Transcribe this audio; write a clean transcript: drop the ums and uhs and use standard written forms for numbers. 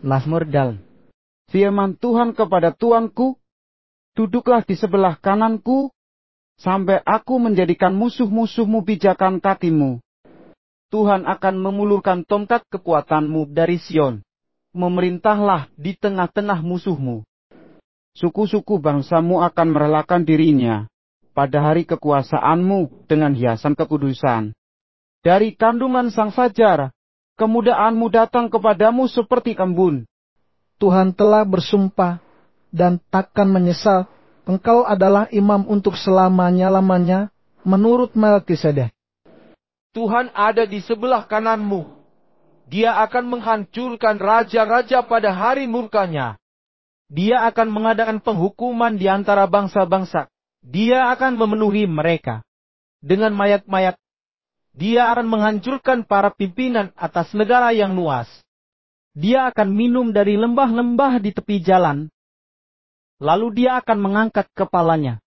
Mazmur Dal. Firman Tuhan kepada Tuanku, duduklah di sebelah kananku, sampai aku menjadikan musuh-musuhmu pijakan kakimu. Tuhan akan memulurkan tongkat kekuatanmu dari Sion. Memerintahlah di tengah-tengah musuhmu. Suku-suku bangsamu akan merelakan dirinya pada hari kekuasaanmu dengan hiasan kekudusan. Dari kandungan sang fajar, kemudaanmu datang kepadamu seperti embun. Tuhan telah bersumpah dan takkan menyesal. Engkau adalah imam untuk selama-lamanya menurut Melkisedek. Tuhan ada di sebelah kananmu. Dia akan menghancurkan raja-raja pada hari murkanya. Dia akan mengadakan penghukuman di antara bangsa-bangsa. Dia akan memenuhi mereka dengan mayat-mayat. Dia akan menghancurkan para pimpinan atas negara yang luas. Dia akan minum dari lembah-lembah di tepi jalan. Lalu dia akan mengangkat kepalanya